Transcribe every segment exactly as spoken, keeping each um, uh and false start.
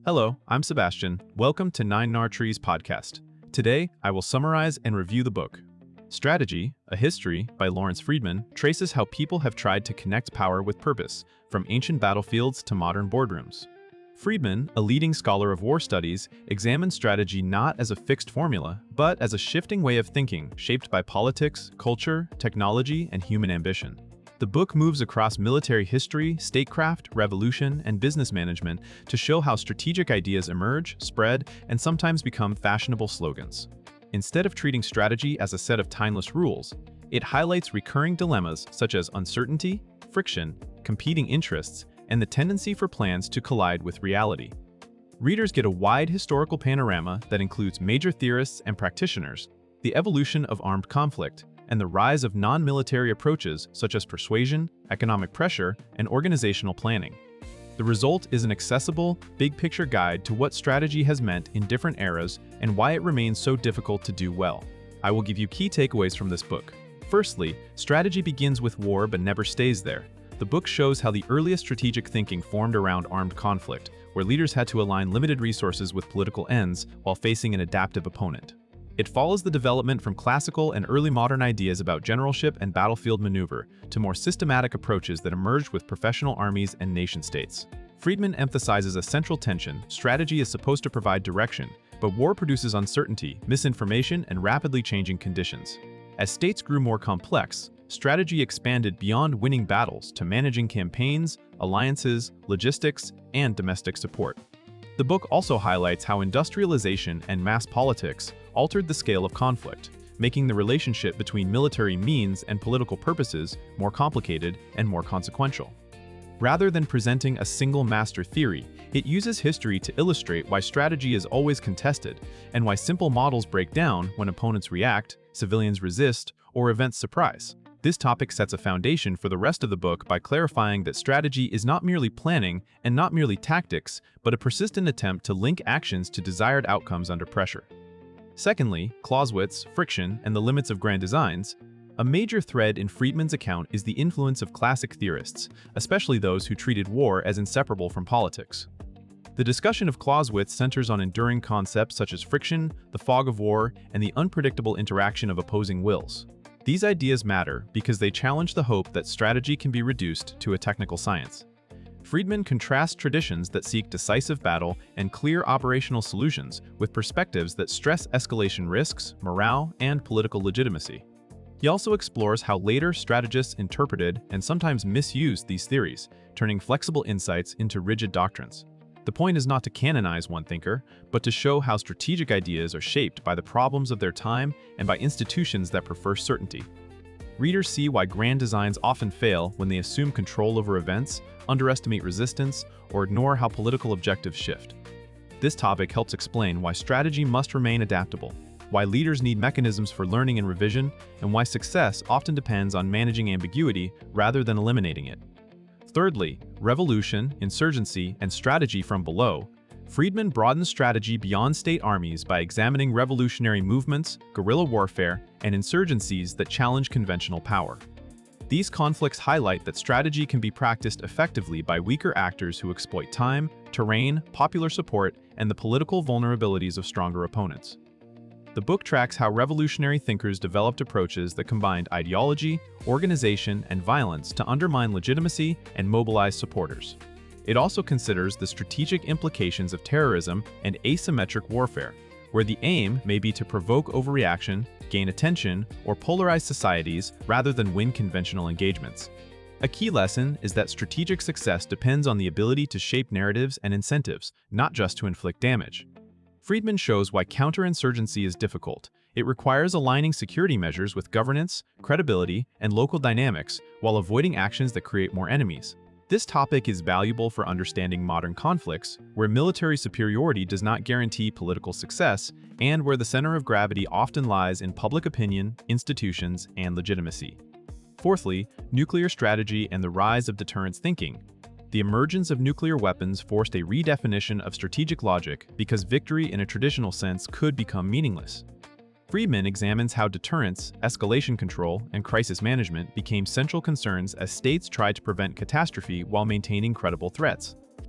Hello, I'm Sebastian. Welcome to Nine Nar Trees podcast. Today, I will summarize and review the book. Strategy, A History by Lawrence Freedman traces how people have tried to connect power with purpose, from ancient battlefields to modern boardrooms. Freedman, a leading scholar of war studies, examines strategy not as a fixed formula, but as a shifting way of thinking shaped by politics, culture, technology, and human ambition. The book moves across military history, statecraft, revolution, and business management to show how strategic ideas emerge, spread, and sometimes become fashionable slogans. Instead of treating strategy as a set of timeless rules, it highlights recurring dilemmas such as uncertainty, friction, competing interests, and the tendency for plans to collide with reality. Readers get a wide historical panorama that includes major theorists and practitioners, the evolution of armed conflict, and the rise of non-military approaches such as persuasion, economic pressure, and organizational planning. The result is an accessible, big-picture guide to what strategy has meant in different eras and why it remains so difficult to do well. I will give you key takeaways from this book. Firstly, strategy begins with war but never stays there. The book shows how the earliest strategic thinking formed around armed conflict, where leaders had to align limited resources with political ends while facing an adaptive opponent. It follows the development from classical and early modern ideas about generalship and battlefield maneuver to more systematic approaches that emerged with professional armies and nation-states. Freedman emphasizes a central tension: strategy is supposed to provide direction, but war produces uncertainty, misinformation, and rapidly changing conditions. As states grew more complex, strategy expanded beyond winning battles to managing campaigns, alliances, logistics, and domestic support. The book also highlights how industrialization and mass politics altered the scale of conflict, making the relationship between military means and political purposes more complicated and more consequential. Rather than presenting a single master theory, it uses history to illustrate why strategy is always contested and why simple models break down when opponents react, civilians resist, or events surprise. This topic sets a foundation for the rest of the book by clarifying that strategy is not merely planning and not merely tactics, but a persistent attempt to link actions to desired outcomes under pressure. Secondly, Clausewitz, friction, and the limits of grand designs. A major thread in Freedman's account is the influence of classic theorists, especially those who treated war as inseparable from politics. The discussion of Clausewitz centers on enduring concepts such as friction, the fog of war, and the unpredictable interaction of opposing wills. These ideas matter because they challenge the hope that strategy can be reduced to a technical science. Freedman contrasts traditions that seek decisive battle and clear operational solutions with perspectives that stress escalation risks, morale, and political legitimacy. He also explores how later strategists interpreted and sometimes misused these theories, turning flexible insights into rigid doctrines. The point is not to canonize one thinker, but to show how strategic ideas are shaped by the problems of their time and by institutions that prefer certainty. Readers see why grand designs often fail when they assume control over events, underestimate resistance, or ignore how political objectives shift. This topic helps explain why strategy must remain adaptable, why leaders need mechanisms for learning and revision, and why success often depends on managing ambiguity rather than eliminating it. Thirdly, revolution, insurgency, and strategy from below. Freedman broadens strategy beyond state armies by examining revolutionary movements, guerrilla warfare, and insurgencies that challenge conventional power. These conflicts highlight that strategy can be practiced effectively by weaker actors who exploit time, terrain, popular support, and the political vulnerabilities of stronger opponents. The book tracks how revolutionary thinkers developed approaches that combined ideology, organization, and violence to undermine legitimacy and mobilize supporters. It also considers the strategic implications of terrorism and asymmetric warfare, where the aim may be to provoke overreaction, gain attention, or polarize societies rather than win conventional engagements. A key lesson is that strategic success depends on the ability to shape narratives and incentives, not just to inflict damage. Freedman shows why counterinsurgency is difficult. It requires aligning security measures with governance, credibility, and local dynamics while avoiding actions that create more enemies. This topic is valuable for understanding modern conflicts, where military superiority does not guarantee political success and where the center of gravity often lies in public opinion, institutions, and legitimacy. Fourthly, nuclear strategy and the rise of deterrence thinking. The emergence of nuclear weapons forced a redefinition of strategic logic because victory in a traditional sense could become meaningless. Freedman examines how deterrence, escalation control, and crisis management became central concerns as states tried to prevent catastrophe while maintaining credible threats.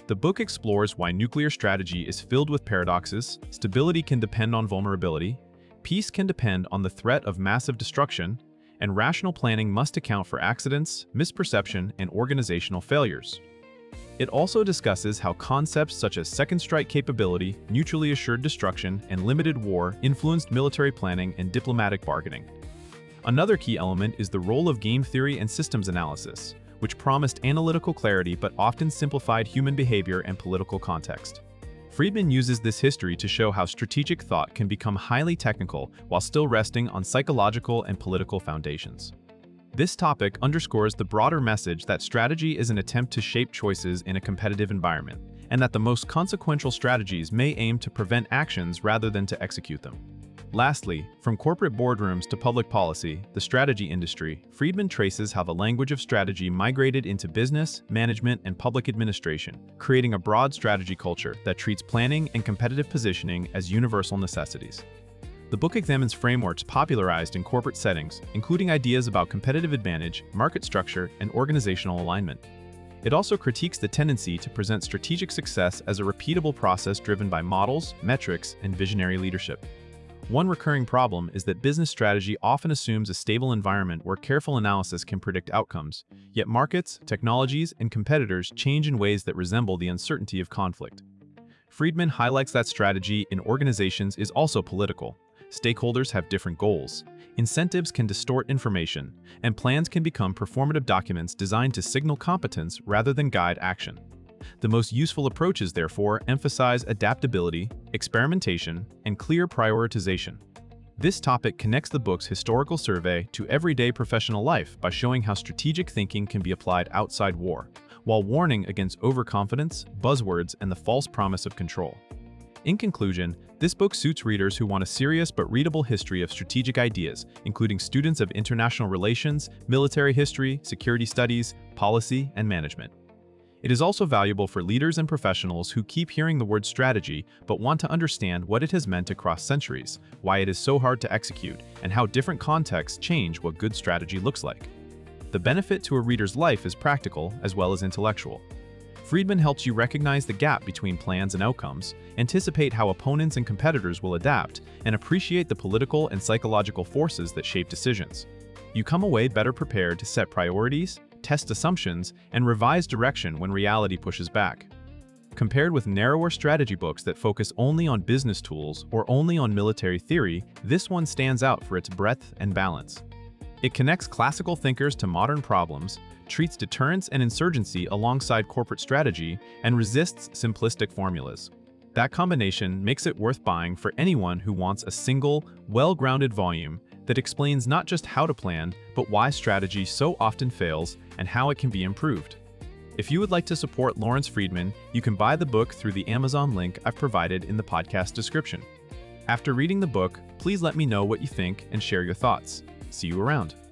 The book explores why nuclear strategy is filled with paradoxes, stability can depend on vulnerability, peace can depend on the threat of massive destruction, and rational planning must account for accidents, misperception, and organizational failures. It also discusses how concepts such as second strike capability, mutually assured destruction, and limited war influenced military planning and diplomatic bargaining. Another key element is the role of game theory and systems analysis, which promised analytical clarity but often simplified human behavior and political context. Friedman uses this history to show how strategic thought can become highly technical while still resting on psychological and political foundations. This topic underscores the broader message that strategy is an attempt to shape choices in a competitive environment, and that the most consequential strategies may aim to prevent actions rather than to execute them. Lastly, from corporate boardrooms to public policy, the strategy industry, Friedman traces how the language of strategy migrated into business, management, and public administration, creating a broad strategy culture that treats planning and competitive positioning as universal necessities. The book examines frameworks popularized in corporate settings, including ideas about competitive advantage, market structure, and organizational alignment. It also critiques the tendency to present strategic success as a repeatable process driven by models, metrics, and visionary leadership. One recurring problem is that business strategy often assumes a stable environment where careful analysis can predict outcomes, yet markets, technologies, and competitors change in ways that resemble the uncertainty of conflict. Friedman highlights that strategy in organizations is also political. Stakeholders have different goals, incentives can distort information, and plans can become performative documents designed to signal competence rather than guide action. The most useful approaches, therefore, emphasize adaptability, experimentation, and clear prioritization. This topic connects the book's historical survey to everyday professional life by showing how strategic thinking can be applied outside war, while warning against overconfidence, buzzwords, and the false promise of control. In conclusion, this book suits readers who want a serious but readable history of strategic ideas, including students of international relations, military history, security studies, policy, and management. It is also valuable for leaders and professionals who keep hearing the word strategy but want to understand what it has meant across centuries, why it is so hard to execute, and how different contexts change what good strategy looks like. The benefit to a reader's life is practical as well as intellectual. Friedman helps you recognize the gap between plans and outcomes, anticipate how opponents and competitors will adapt, and appreciate the political and psychological forces that shape decisions. You come away better prepared to set priorities, test assumptions, and revise direction when reality pushes back. Compared with narrower strategy books that focus only on business tools or only on military theory, this one stands out for its breadth and balance. It connects classical thinkers to modern problems, treats deterrence and insurgency alongside corporate strategy, and resists simplistic formulas. That combination makes it worth buying for anyone who wants a single, well-grounded volume that explains not just how to plan, but why strategy so often fails and how it can be improved. If you would like to support Lawrence Friedman, you can buy the book through the Amazon link I've provided in the podcast description. After reading the book, please let me know what you think and share your thoughts. See you around.